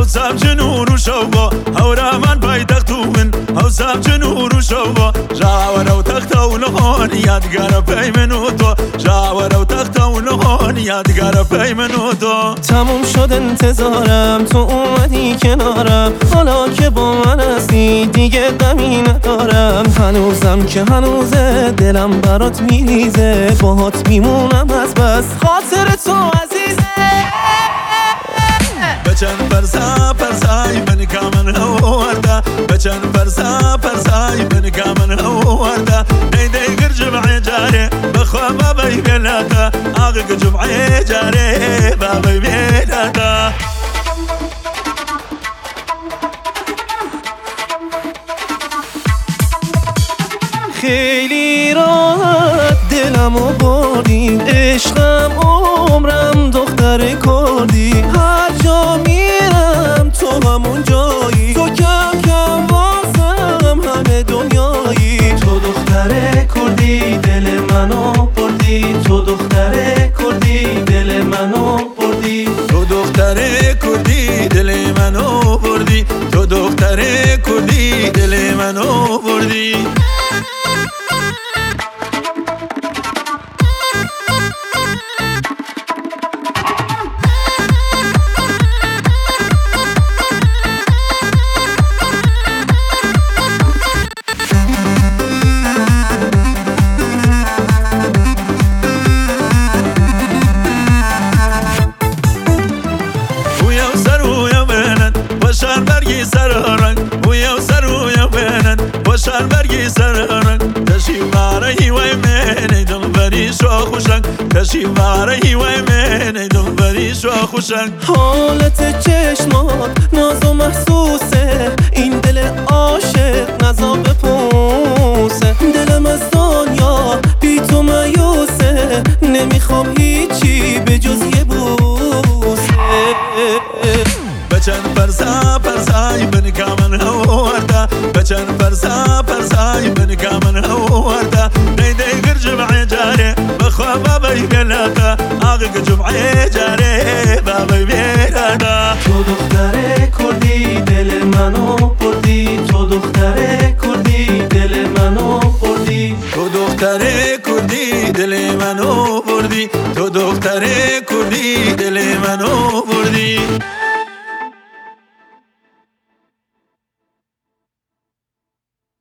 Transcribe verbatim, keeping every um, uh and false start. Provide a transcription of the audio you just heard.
حوسام جنور و شوبا هورامان پایتەختوون حوسام جنور و شوبا ژاوەرە و تەختە و لەخۆن یادگارە پەی من و تۆ ژاوەرە و تەختە و لەخۆن یادگارە پەی من و تۆ تموم شد انتظارم تو اومدی کنارم حالا که با من هستی دیگه غمی ندارم هنوزم که هنوزه دلم برات میریزه باهات میمونم از بس خاطر تو عزیزه بچن پرسا پرسای من کامن هواردا بچن پرسا پرسای من کامن هواردا ایدی گر جمعه جاره بخوا بابای بلاتا آقا جمعه جاره بابای بلاتا خیلی راحت دلمو بردی عشقم عمرم دختر کردی هر جا میرم تو همون جایی تو کم کم واسم همه دنیایی تو دختر کردی دل منو بردی تو دختر کردی دل منو بردی تو دختر کردی دل منو بردی تو دختر کردی دل منو بردی وشان برگی سر رنگ ویا سر ویا بینن وشان برگی سر رنگ تشی واره وای من دل بری شو خوشنگ تشی واره وای من دل بری شو خوشنگ حالت چشمات ناز و محسوسه این دل عاشق نزا بپوسه دلم از دنیا بی تو مایوسه نمیخوام هیچی به جز یه بوسه بچن پرسا پرسای من کامن هواردا بچن پرسا پرسای من کامن هواردا ایدی گر جمعه جاره بخوا بابای بلاتا آقا جمعه جاره بابای بلاتا تو دختر کردی دل منو بردی تو دختر کردی دل منو بردی تو دختر کردی دل منو بردی تو دختر کردی دل منو